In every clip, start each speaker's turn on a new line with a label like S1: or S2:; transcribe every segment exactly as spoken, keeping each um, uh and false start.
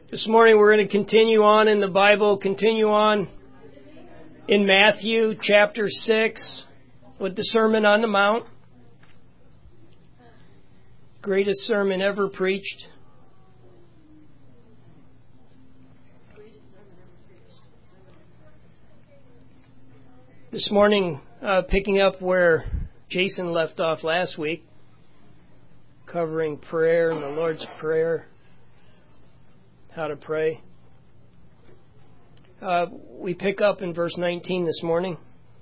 S1: This morning we're going to continue on in the Bible, continue on in Matthew chapter six with the Sermon on the Mount. Greatest sermon ever preached. This morning, uh, picking up where Jason left off last week, covering prayer and the Lord's Prayer. How to pray. Uh, we pick up in verse nineteen this morning.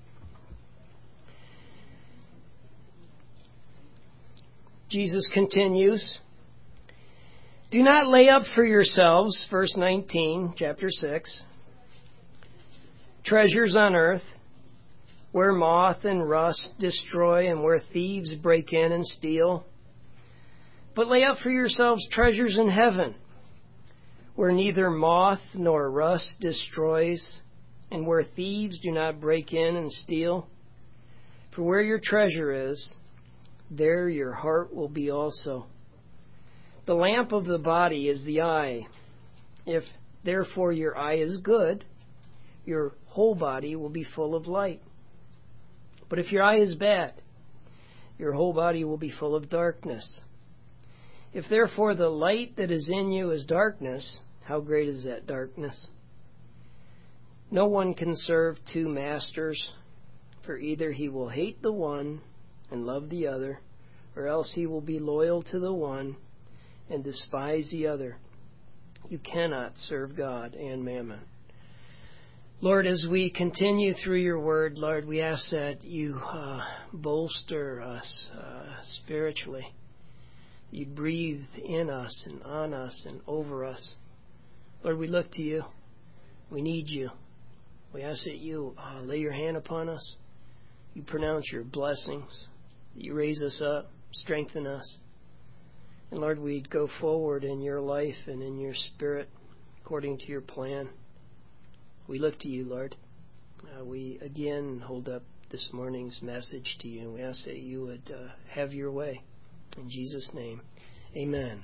S1: Jesus continues, "Do not lay up for yourselves," verse nineteen, chapter six, "treasures on earth, where moth and rust destroy and where thieves break in and steal. But lay up for yourselves treasures in heaven, where neither moth nor rust destroys, and where thieves do not break in and steal. For where your treasure is, there your heart will be also. The lamp of the body is the eye. If therefore your eye is good, your whole body will be full of light. But if your eye is bad, your whole body will be full of darkness. If therefore the light that is in you is darkness, how great is that darkness? No one can serve two masters, for either he will hate the one and love the other, or else he will be loyal to the one and despise the other. You cannot serve God and mammon." Lord, as we continue through your word, Lord, we ask that you uh, bolster us uh, spiritually. You breathe in us and on us and over us. Lord, we look to you. We need you. We ask that you uh, lay your hand upon us. You pronounce your blessings. That you raise us up, strengthen us. And Lord, we go forward in your life and in your spirit according to your plan. We look to you, Lord. Uh, we again hold up this morning's message to you. And we ask that you would uh, have your way. In Jesus' name, amen.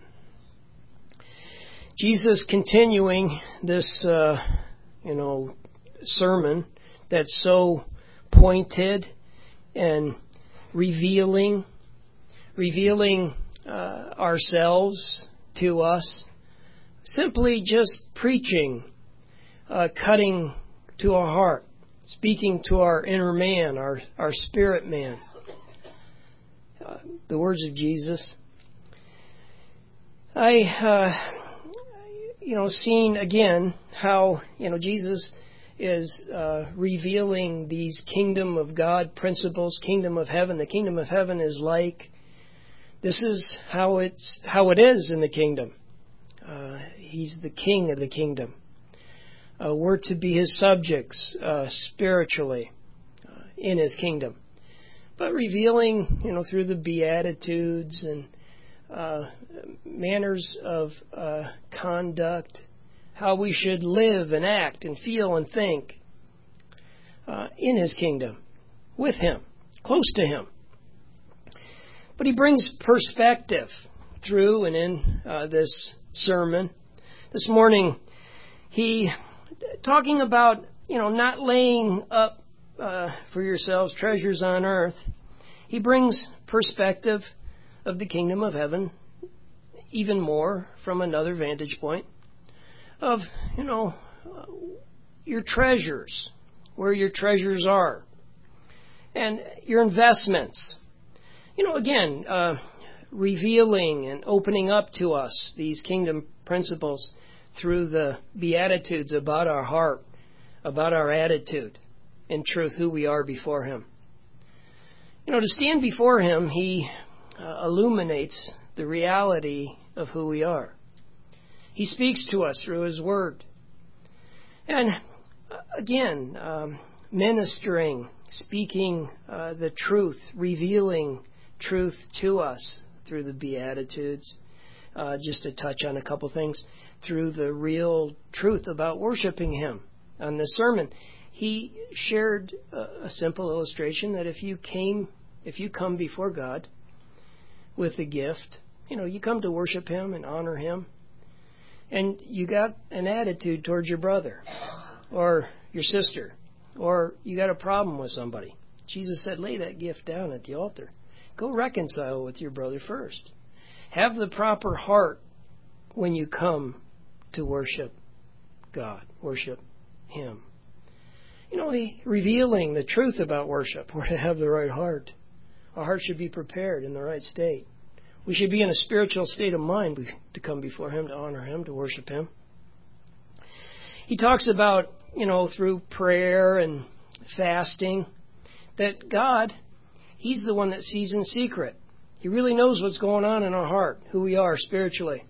S1: Jesus continuing this, uh, you know, sermon that's so pointed and revealing, revealing uh, ourselves to us, simply just preaching, uh, cutting to our heart, speaking to our inner man, our, our spirit man. Uh, the words of Jesus. I, uh, you know, seen again how, you know, Jesus is uh, revealing these kingdom of God principles, kingdom of heaven. The kingdom of heaven is like, this is how it's how it is in the kingdom. Uh, he's the king of the kingdom. Uh, we're to be his subjects uh, spiritually uh, in his kingdom. But revealing, you know, through the Beatitudes and uh, manners of uh, conduct, how we should live and act and feel and think uh, in his kingdom, with him, close to him. But he brings perspective through and in uh, this sermon. This morning, he, talking about, you know, not laying up Uh, for yourselves treasures on earth, he brings perspective of the kingdom of heaven even more from another vantage point of, you know, uh, your treasures, where your treasures are, and your investments. You know, again, uh, revealing and opening up to us these kingdom principles through the Beatitudes about our heart, about our attitude. In truth, who we are before him. You know, to stand before him, he uh, illuminates the reality of who we are. He speaks to us through his word. And uh, again, um, ministering, speaking uh, the truth, revealing truth to us through the Beatitudes. Uh, just to touch on a couple things, through the real truth about worshiping him. On this sermon, he shared a, a simple illustration that if you came, if you come before God with a gift, you know, you come to worship him and honor him, and you got an attitude towards your brother or your sister, or you got a problem with somebody, Jesus said, lay that gift down at the altar. Go reconcile with your brother first. Have the proper heart when you come to worship God, worship Him. You know, he, revealing the truth about worship. We're to have the right heart. Our heart should be prepared in the right state. We should be in a spiritual state of mind to come before Him, to honor Him, to worship Him. He talks about, you know, through prayer and fasting, that God, He's the one that sees in secret. He really knows what's going on in our heart, who we are spiritually.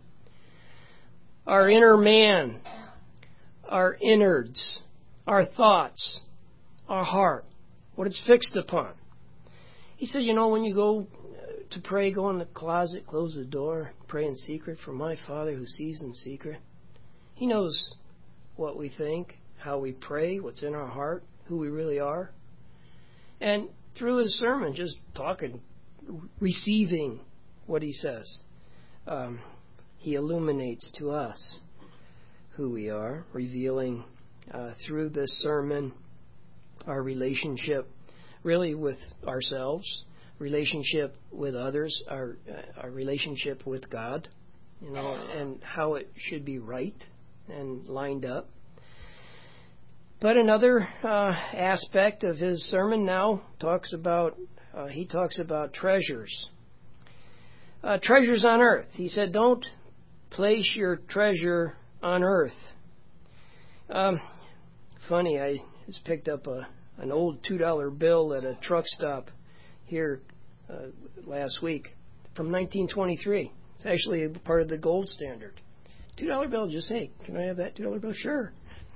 S1: Our inner man, our innards, our thoughts, our heart, what it's fixed upon. He said, you know, when you go to pray, go in the closet, close the door, pray in secret for my Father who sees in secret. He knows what we think, how we pray, what's in our heart, who we really are. And through his sermon, just talking, receiving what he says, um, he illuminates to us who we are, revealing uh, through this sermon our relationship really with ourselves, relationship with others, our uh, our relationship with God, you know, and how it should be right and lined up. But another uh, aspect of his sermon now talks about, uh, he talks about treasures. Uh, treasures on earth. He said, don't place your treasure on earth. Um, funny, I just picked up a an old two dollar bill at a truck stop here uh, last week from nineteen twenty-three. It's actually a part of the gold standard. two dollar bill, just, hey, can I have that two dollar bill? Sure.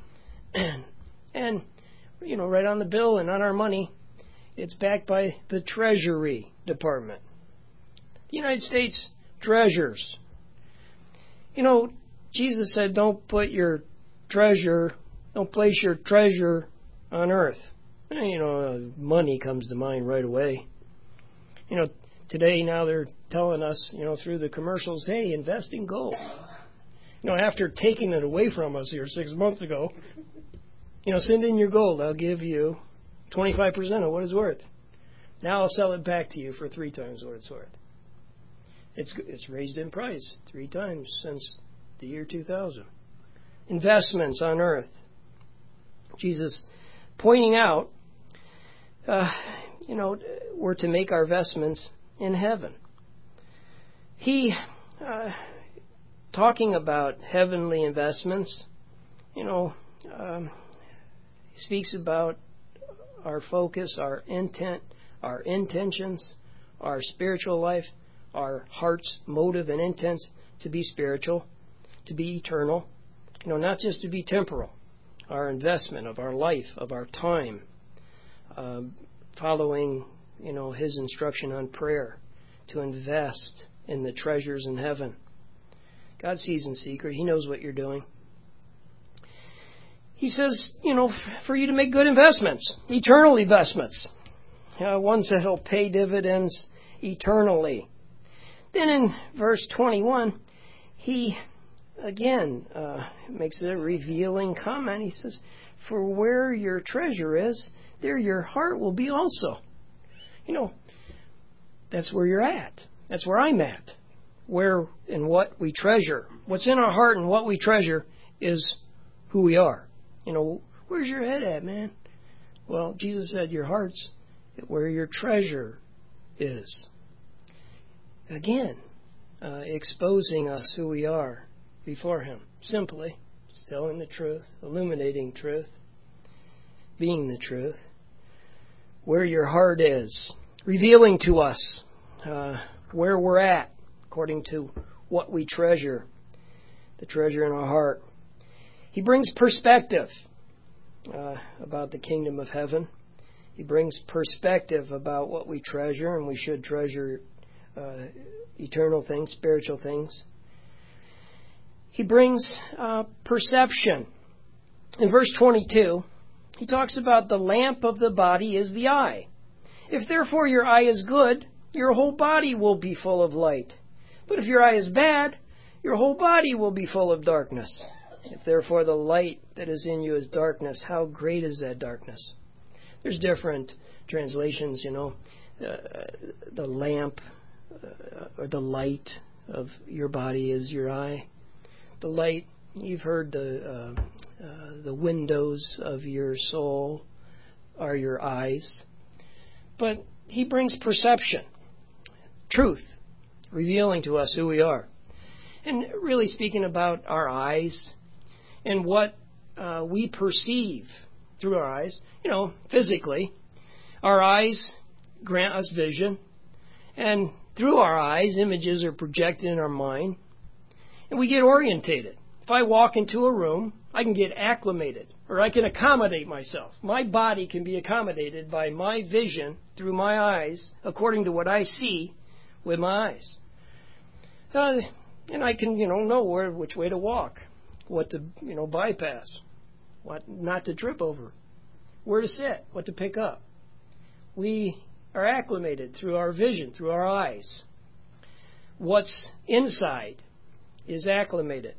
S1: And, you know, right on the bill and on our money, it's backed by the Treasury Department. The United States treasures. You know, Jesus said, don't put your treasure, don't place your treasure on earth. And, you know, uh, money comes to mind right away. You know, today now they're telling us, you know, through the commercials, hey, invest in gold. You know, after taking it away from us here six months ago, you know, send in your gold. I'll give you twenty-five percent of what it's worth. Now I'll sell it back to you for three times what it's worth. It's it's raised in price three times since the year two thousand. Investments on earth. Jesus pointing out, uh, you know, we're to make our investments in heaven. He, uh, talking about heavenly investments, you know, um, he speaks about our focus, our intent, our intentions, our spiritual life, our heart's motive and intent to be spiritual, to be eternal, you know, not just to be temporal. Our investment of our life, of our time, uh, following, you know, his instruction on prayer, to invest in the treasures in heaven. God sees in secret. He knows what you're doing. He says, you know, for you to make good investments, eternal investments, uh, ones that will pay dividends eternally. Then in verse twenty-one, he again uh, makes a revealing comment. He says, for where your treasure is, there your heart will be also. You know, that's where you're at. That's where I'm at. Where and what we treasure. What's in our heart and what we treasure is who we are. You know, where's your head at, man? Well, Jesus said your heart's where your treasure is. Again, uh, exposing us who we are before Him. Simply, just telling the truth, illuminating truth, being the truth. Where your heart is, revealing to us uh, where we're at, according to what we treasure, the treasure in our heart. He brings perspective uh, about the kingdom of heaven. He brings perspective about what we treasure, and we should treasure uh, eternal things, spiritual things. He brings uh, perception. In verse twenty-two, he talks about the lamp of the body is the eye. If therefore your eye is good, your whole body will be full of light. But if your eye is bad, your whole body will be full of darkness. If therefore the light that is in you is darkness, how great is that darkness? There's different translations, you know, uh, the lamp uh, or the light of your body is your eye. The light, you've heard the uh, uh, the windows of your soul are your eyes. But he brings perception, truth, revealing to us who we are. And really speaking about our eyes and what uh, we perceive through our eyes, you know, physically, our eyes grant us vision, and through our eyes, images are projected in our mind, and we get orientated. If I walk into a room, I can get acclimated, or I can accommodate myself. My body can be accommodated by my vision through my eyes, according to what I see with my eyes. Uh, and I can, you know, know where, which way to walk, what to, you know, bypass, what not to trip over, where to sit, what to pick up. We are acclimated through our vision, through our eyes. What's inside is acclimated.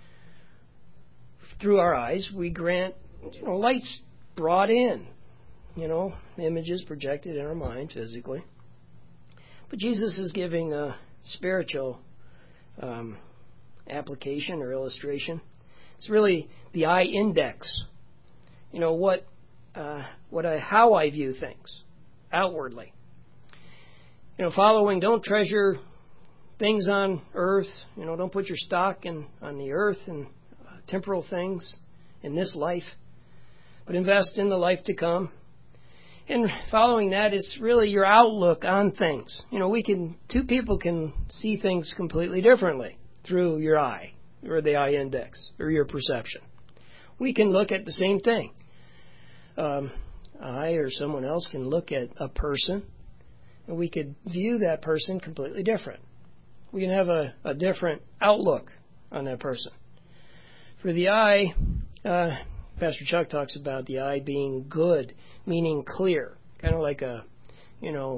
S1: Through our eyes, we grant, you know, light's brought in, you know, images projected in our mind physically. But Jesus is giving a spiritual um, application or illustration. It's really the eye index. You know, what, uh, what I, how I view things outwardly. You know, following, don't treasure things on earth. You know, don't put your stock in on the earth and uh, temporal things in this life, but invest in the life to come. And following that is really your outlook on things. You know, we can, two people can see things completely differently through your eye, or the eye index, or your perception. We can look at the same thing. Um, I or someone else can look at a person, and we could view that person completely different. We can have a, a different outlook on that person. For the eye, uh, Pastor Chuck talks about the eye being good, meaning clear, kind of like a, you know,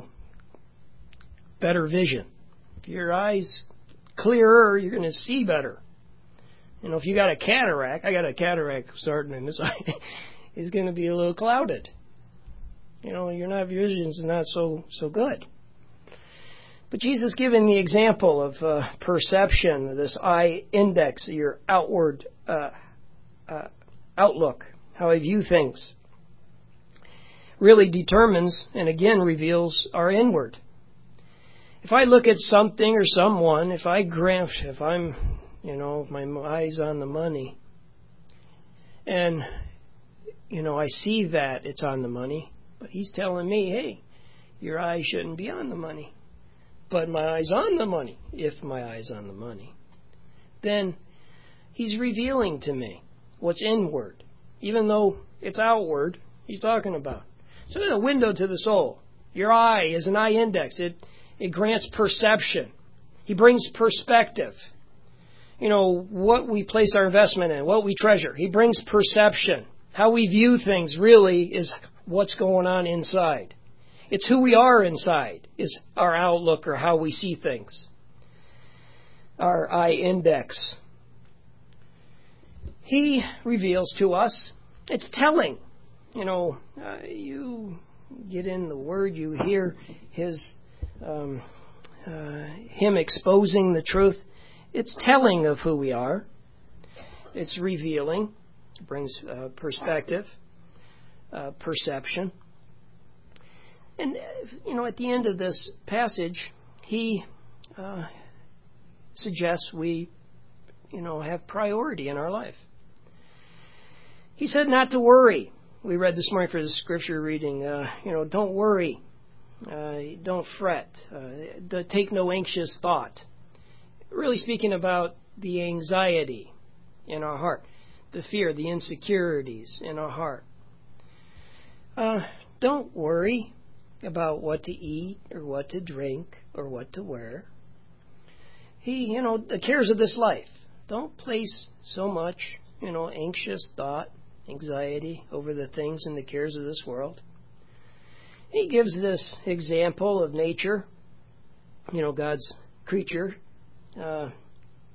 S1: better vision. If your eye's clearer, you're going to see better. You know, if you got a cataract, I got a cataract starting in this eye, it's going to be a little clouded. You know, your night vision's not so so good. But Jesus giving the example of uh, perception, this eye index, your outward uh, uh, outlook, how I view things, really determines and again reveals our inward. If I look at something or someone, if I grant, if I'm, you know, my eyes on the money, and, you know, I see that it's on the money, but he's telling me, hey, your eye shouldn't be on the money. But my eye's on the money, if my eye's on the money. Then he's revealing to me what's inward. Even though it's outward, he's talking about. So there's a window to the soul. Your eye is an eye index. It, it grants perception. He brings perspective. You know, what we place our investment in, what we treasure. He brings perception. How we view things really is what's going on inside. It's who we are inside, is our outlook or how we see things. Our eye index. He reveals to us, it's telling. You know, uh, you get in the Word, you hear his, um, uh, him exposing the truth. It's telling of who we are. It's revealing. It brings uh, perspective, uh, perception. And, you know, at the end of this passage, he uh, suggests we, you know, have priority in our life. He said not to worry. We read this morning for the scripture reading, uh, you know, don't worry. Uh, don't fret. Uh, take no anxious thought. Really speaking about the anxiety in our heart, the fear, the insecurities in our heart. Uh, don't worry about what to eat or what to drink or what to wear. He, you know, the cares of this life. Don't place so much, you know, anxious thought, anxiety over the things and the cares of this world. He gives this example of nature, you know, God's creature, uh,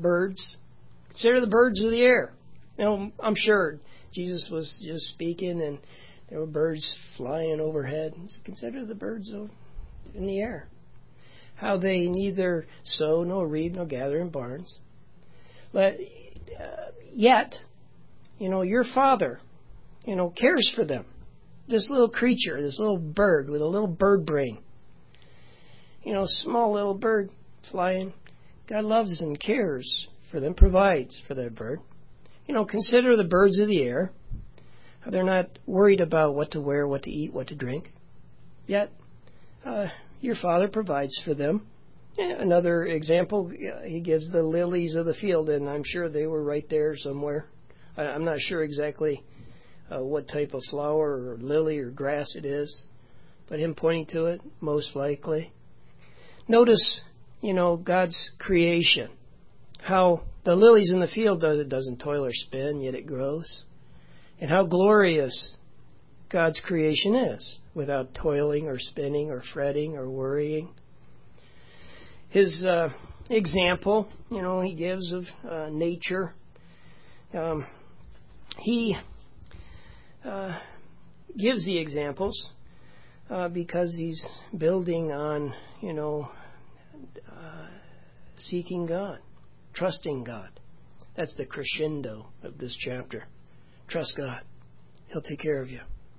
S1: birds. Consider the birds of the air. You know, I'm sure Jesus was just speaking and there were birds flying overhead. Consider the birds in the air. How they neither sow nor reap nor gather in barns. But uh, yet, you know, your Father, you know, cares for them. This little creature, this little bird with a little bird brain. You know, small little bird flying. God loves and cares for them, provides for that bird. You know, consider the birds of the air. They're not worried about what to wear, what to eat, what to drink. Yet, uh, your Father provides for them. Another example, he gives the lilies of the field, and I'm sure they were right there somewhere. I'm not sure exactly uh, what type of flower or lily or grass it is, but him pointing to it, most likely. Notice, you know, God's creation, how the lilies in the field, it doesn't toil or spin, yet it grows, and how glorious God's creation is, without toiling or spinning or fretting or worrying. His uh, example, you know, he gives of uh, nature. Um, he uh, gives the examples uh, because he's building on, you know, uh, seeking God, trusting God. That's the crescendo of this chapter. Trust God. He'll take care of you.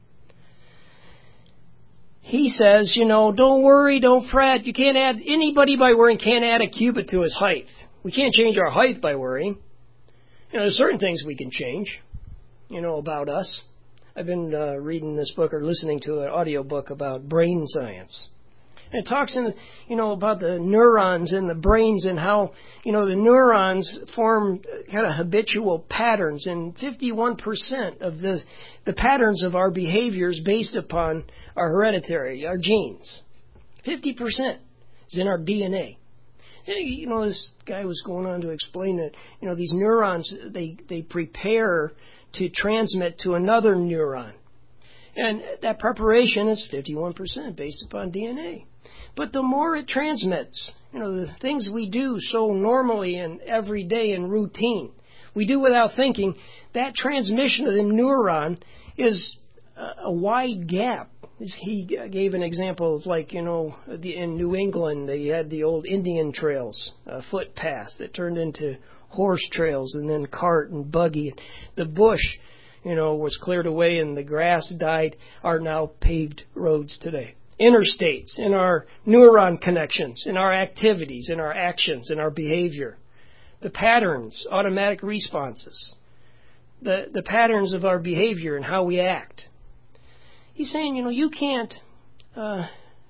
S1: He says, you know, don't worry, don't fret. You can't add, anybody by worrying can't add a cubit to his height. We can't change our height by worrying. You know, there's certain things we can change, you know, about us. I've been uh, reading this book or listening to an audio book about brain science. And it talks in, you know, about the neurons in the brains and how, you know, the neurons form kind of habitual patterns, and fifty-one percent of the the patterns of our behaviors based upon our hereditary, our genes. fifty percent is in our D N A. You know, this guy was going on to explain that, you know, these neurons, they, they prepare to transmit to another neuron. And that preparation is fifty-one percent based upon D N A. But the more it transmits, you know, the things we do so normally and every day in routine, we do without thinking, that transmission of the neuron is a wide gap. He gave an example of, like, you know, in New England, they had the old Indian trails, uh, footpaths that turned into horse trails and then cart and buggy. The bush, you know, was cleared away and the grass died, are now paved roads today. Interstates in our neuron connections, in our activities, in our actions, in our behavior. The patterns, automatic responses. The, the patterns of our behavior and how we act. He's saying, you know, you can't uh,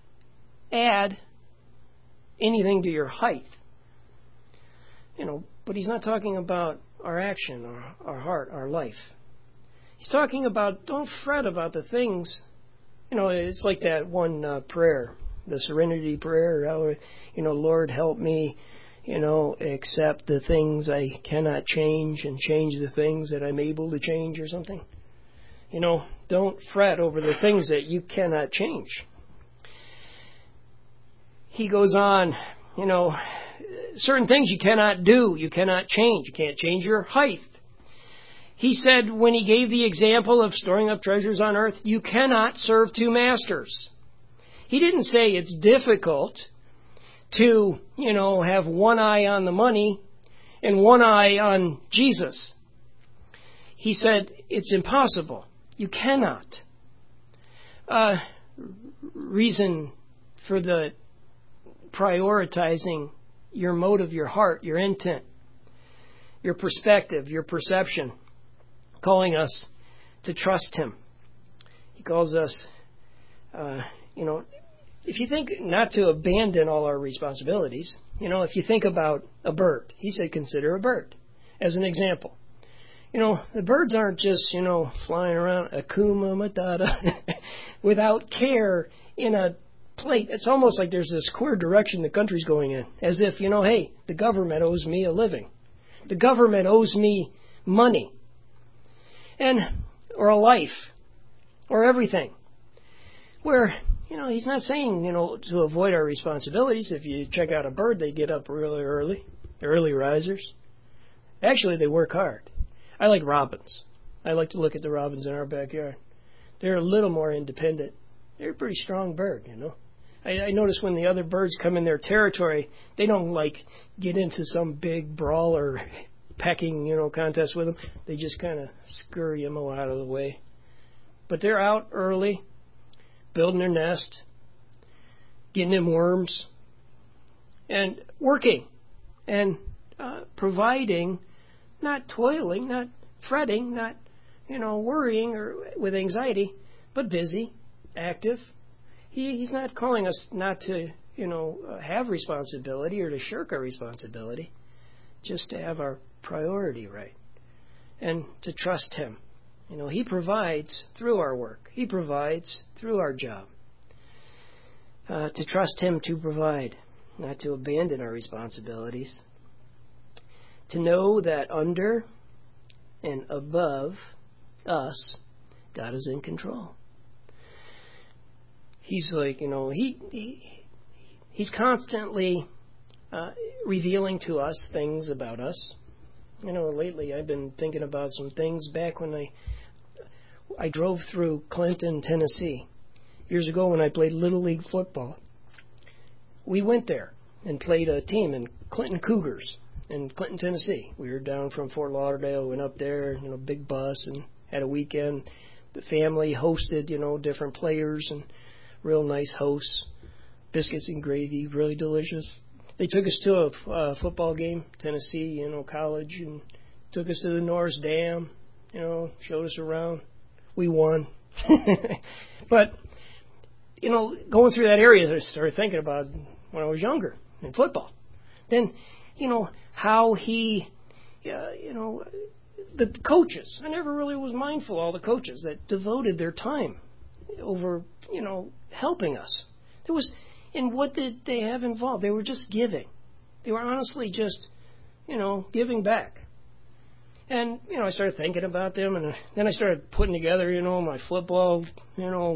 S1: add anything to your height. You know, but he's not talking about our action, our, our heart, our life. He's talking about, don't fret about the things. You know, it's like that one uh, prayer, the Serenity Prayer. How, you know, Lord, help me, you know, accept the things I cannot change and change the things that I'm able to change or something. You know, don't fret over the things that you cannot change. He goes on, you know, certain things you cannot do, you cannot change. You can't change your height. He said when he gave the example of storing up treasures on earth, you cannot serve two masters. He didn't say it's difficult to, you know, have one eye on the money and one eye on Jesus. He said it's impossible. You cannot. Uh, reason for the prioritizing your motive, your heart, your intent, your perspective, your perception, calling us to trust Him. He calls us, uh, you know, if you think not to abandon all our responsibilities, you know, if you think about a bird, he said consider a bird as an example. You know, the birds aren't just, you know, flying around Akuma Matata without care in a plate. It's almost like there's this queer direction the country's going in, as if, you know, hey, the government owes me a living. The government owes me money. And, or a life, or everything. Where, you know, he's not saying, you know, to avoid our responsibilities. If you check out a bird, they get up really early. They're early risers. Actually, they work hard. I like robins. I like to look at the robins in our backyard. They're a little more independent. They're a pretty strong bird, you know. I, I notice when the other birds come in their territory, they don't like get into some big brawl or pecking, you know, contest with them. They just kind of scurry them out of the way. But they're out early, building their nest, getting them worms, and working, and uh, providing, not toiling, not fretting, not, you know, worrying or with anxiety, but busy, active. He, he's not calling us not to, you know, uh, have responsibility or to shirk our responsibility, just to have our priority right and to trust Him. You know, He provides through our work. He provides through our job. Uh, to trust Him to provide, not to abandon our responsibilities. To know that under and above us, God is in control. He's like, you know, he, he He's constantly uh, revealing to us things about us. You know, lately I've been thinking about some things back when I I drove through Clinton, Tennessee, years ago when I played Little League football. We went there and played a team in Clinton Cougars in Clinton, Tennessee. We were down from Fort Lauderdale, went up there, you know, big bus, and had a weekend. The family hosted, you know, different players and real nice hosts, biscuits and gravy, really delicious. They took us to a uh, football game, Tennessee, you know, college, and took us to the Norris Dam, you know, showed us around. We won. But, you know, going through that area, I started thinking about when I was younger in football. Then, you know, how he, uh, you know, the coaches. I never really was mindful of all the coaches that devoted their time over, you know, helping us. There was, and what did they have involved? They were just giving. They were honestly just, you know, giving back. And, you know, I started thinking about them, and then I started putting together, you know, my football, you know,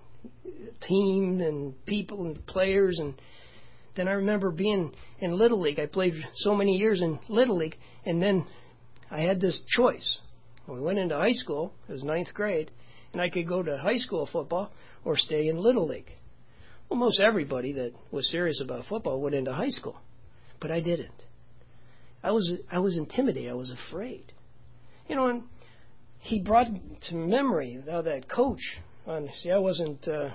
S1: team and people and players. And then I remember being in Little League. I played so many years in Little League, and then I had this choice. When we went into high school, it was ninth grade, and I could go to high school football or stay in Little League. Well, most everybody that was serious about football went into high school, but I didn't. I was I was intimidated. I was afraid. You know, and he brought to memory how that coach. On, see, I wasn't. Uh,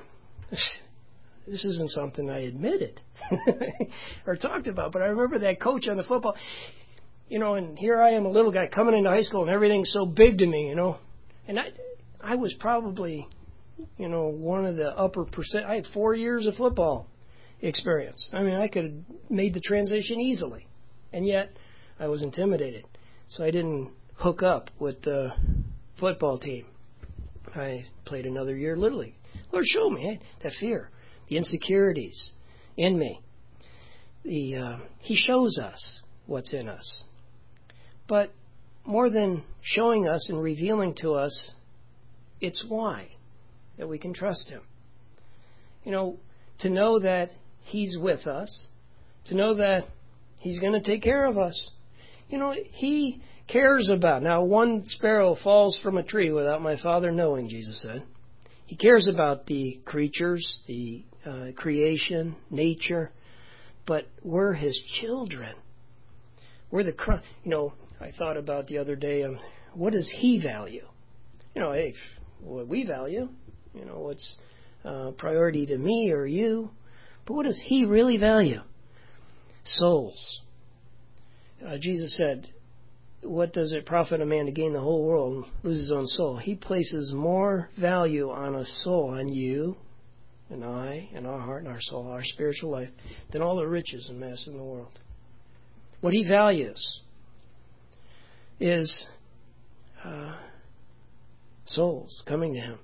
S1: this isn't something I admitted or talked about, but I remember that coach on the football. You know, and here I am, a little guy coming into high school, and everything's so big to me. You know, and I I was probably, you know, one of the upper percent. I had four years of football experience. I mean, I could have made the transition easily, and yet I was intimidated, so I didn't hook up with the football team. I played another year Little League. Lord showed me hey, that fear, the insecurities in me. The uh, He shows us what's in us, but more than showing us and revealing to us, it's why that we can trust Him. You know, to know that He's with us, to know that He's going to take care of us. You know, He cares about. Now, one sparrow falls from a tree without my Father knowing, Jesus said. He cares about the creatures, the uh, creation, nature, but we're His children. We're the, you know, I thought about the other day, um, what does He value? You know, hey, what we value, you know, what's uh, priority to me or you, but what does He really value? Souls. Uh, Jesus said, what does it profit a man to gain the whole world and lose his own soul? He places more value on a soul, on you and I, and our heart and our soul, our spiritual life, than all the riches and mass in the world. What He values is uh, souls coming to Him.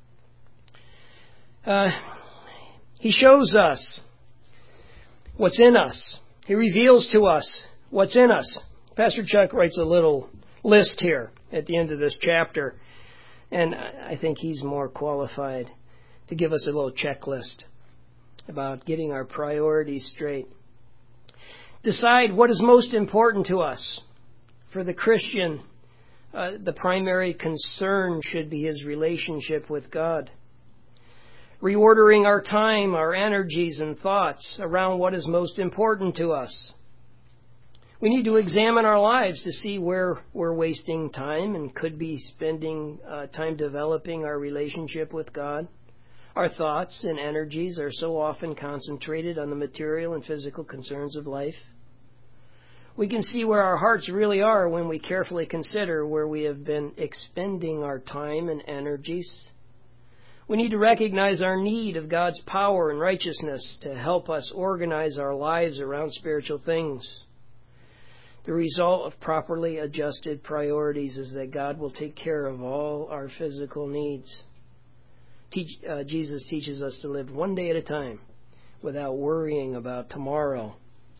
S1: Uh, he shows us what's in us. He reveals to us what's in us. Pastor Chuck writes a little list here at the end of this chapter, and I think he's more qualified to give us a little checklist about getting our priorities straight. Decide what is most important to us. For the Christian, uh, the primary concern should be his relationship with God. Reordering our time, our energies and thoughts around what is most important to us. We need to examine our lives to see where we're wasting time and could be spending uh, time developing our relationship with God. Our thoughts and energies are so often concentrated on the material and physical concerns of life. We can see where our hearts really are when we carefully consider where we have been expending our time and energies. We need to recognize our need of God's power and righteousness to help us organize our lives around spiritual things. The result of properly adjusted priorities is that God will take care of all our physical needs. Teach, uh, Jesus teaches us to live one day at a time without worrying about tomorrow.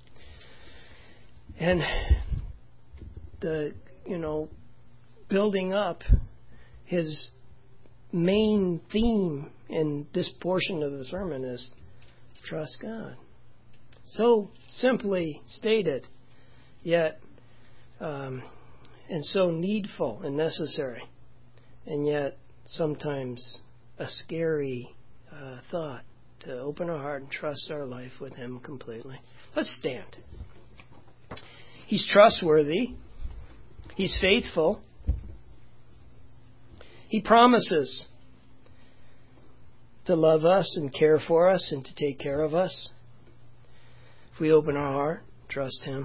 S1: And the, you know, building up his main theme in this portion of the sermon is trust God. So simply stated, yet um, and so needful and necessary, and yet sometimes a scary uh, thought to open our heart and trust our life with Him completely. Let's stand. He's trustworthy. He's faithful. He promises to love us and care for us and to take care of us if we open our heart, trust Him.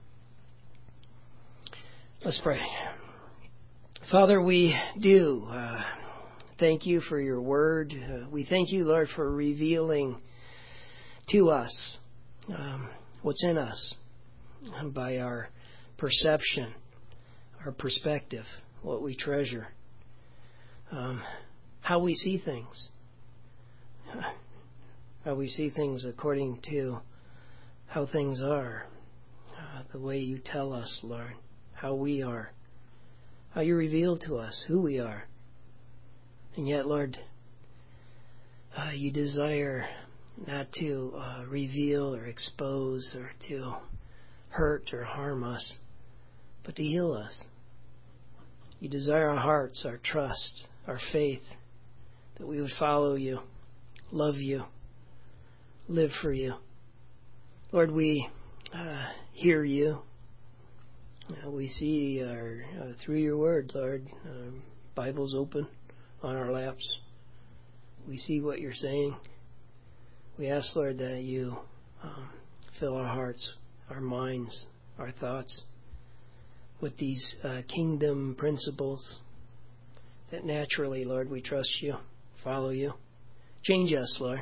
S1: Let's pray. Father, we do uh, thank You for Your word. Uh, we thank You, Lord, for revealing to us um, what's in us by our perception, our perspective, what we treasure, um, how we see things, how we see things according to how things are, uh, the way You tell us, Lord, how we are, how You reveal to us who we are. And yet, Lord, uh, You desire not to uh, reveal or expose or to hurt or harm us, but to heal us. You desire our hearts, our trust, our faith, that we would follow You, love You, live for You. Lord, we uh, hear You. Uh, we see our, uh, through Your word, Lord, uh, Bibles open on our laps. We see what You're saying. We ask, Lord, that You um, fill our hearts, our minds, our thoughts with these uh, kingdom principles, that naturally, Lord, we trust You, follow You. Change us, Lord.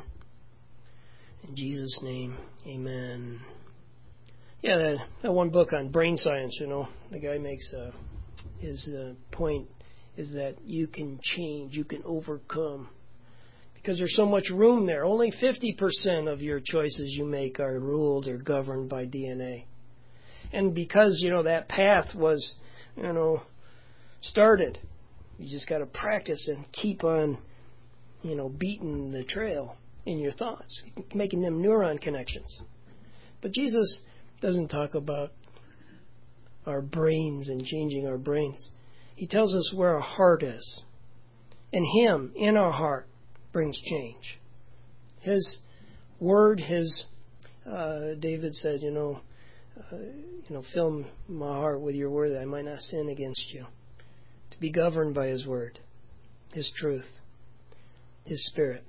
S1: In Jesus' name, amen. Yeah, that, that one book on brain science, you know, the guy makes uh, his uh, point is that you can change, you can overcome, because there's so much room there. Only fifty percent of your choices you make are ruled or governed by D N A. And because, you know, that path was, you know, started, you just got to practice and keep on, you know, beating the trail in your thoughts, making them neuron connections. But Jesus doesn't talk about our brains and changing our brains. He tells us where our heart is. And Him in our heart brings change. His word, His, uh, David said, you know, uh, you know, fill my heart with Your word that I might not sin against You. To be governed by His word, His truth, His Spirit.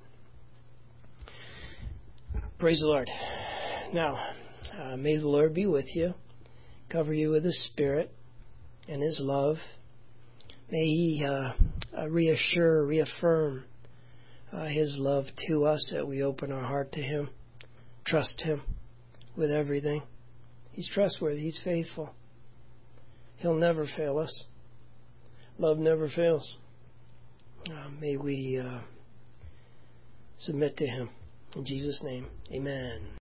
S1: Praise the Lord. Now, uh, may the Lord be with you, cover you with His Spirit and His love. May He uh, uh, reassure, reaffirm uh, His love to us, that we open our heart to Him, trust Him with everything. He's trustworthy. He's faithful. He'll never fail us. Love never fails. Uh, may we uh, submit to Him. In Jesus' name, amen.